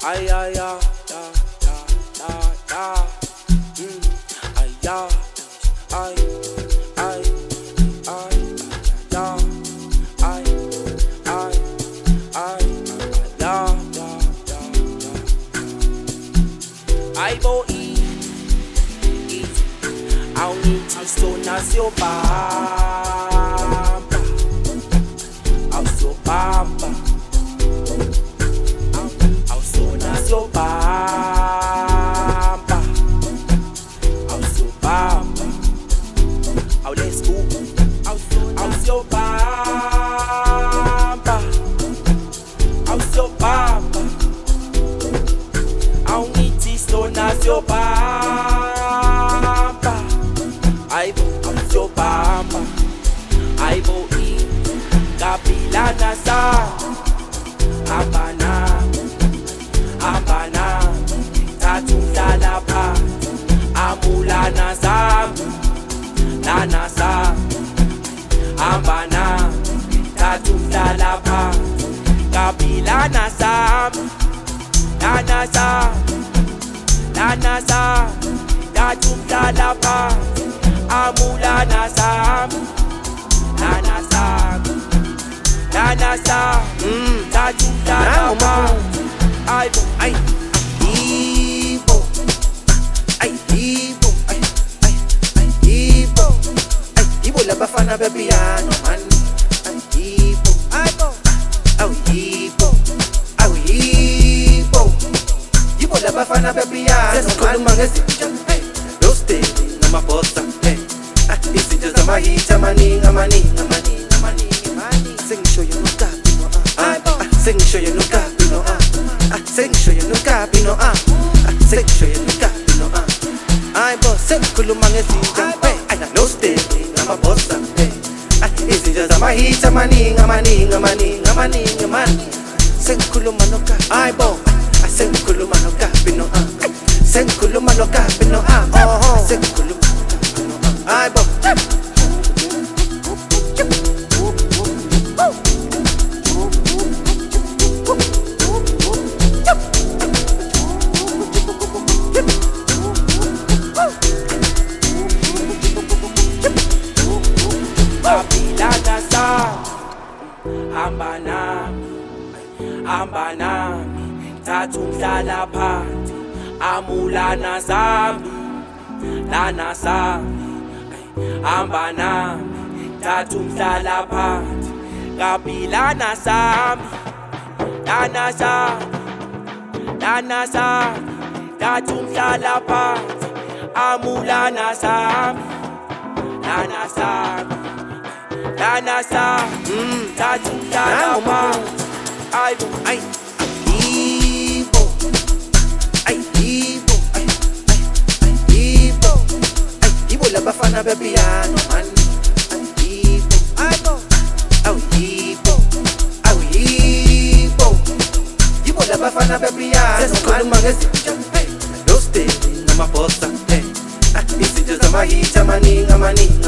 Ay, ay, ay, ay, ay, ay, ay, ay, boy, ao nitisto na seu papa, ao seu papa, ao som na seu papa, ao seu papa, ao let's go, ao seu papa, ao seu papa, ao nitisto na seu papa. Ao seu papa, ai vou ir kapila na sa abana, abana, tatunda la pa, amula na sa, abana, tatunda la pa, kapila na sa, tatunda la pa. Amula nasam, nanasam, tajuta nama. Ay, Ibo, ay, Ibo, ay, Ibo, ay, Ibo la bafana bebiano man. Ay, Ibo, Ibo, Ibo, Ibo la bafana bebiano man. Roste na maposta. Isinto za mahita maninga. Sing show you no capino sing show you no capino sing show you no capino sing show you no capino ay boss sing kulumang esinja ay na no stay na mabossa isinto za mahita maninga sing kulumang no cap ay boss sing kulumang no capino sing kulumang no capino sing kulumang ay boss Hamba nami thatha umhlala phansi amulana zami lana sami hamba nami thatha umhlala phansi kapilana sami lana sami thatha umhlala phansi amulana sami lana sami thatha umhlala phansi. Ay, Ibo, Ibo la bafana bebiano man. Ibo, Ibo la bafana bebiano man. Roste na maposta, isinto za mahita maninga.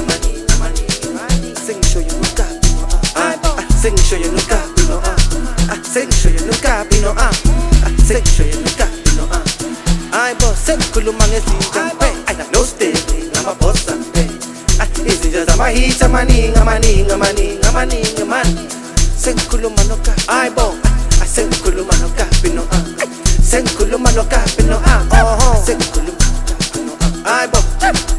Sing show you no capino, sing show you no capino, sing show you no capino, sing show you no capino, ay boss sing kulumang esinja, ay na no stay na mabossa, isinja za mahita maninga man, sing kulumang no cap, ay boss sing kulumang no capino, sing kulumang no capino, sing kulumang no capino, ay boss.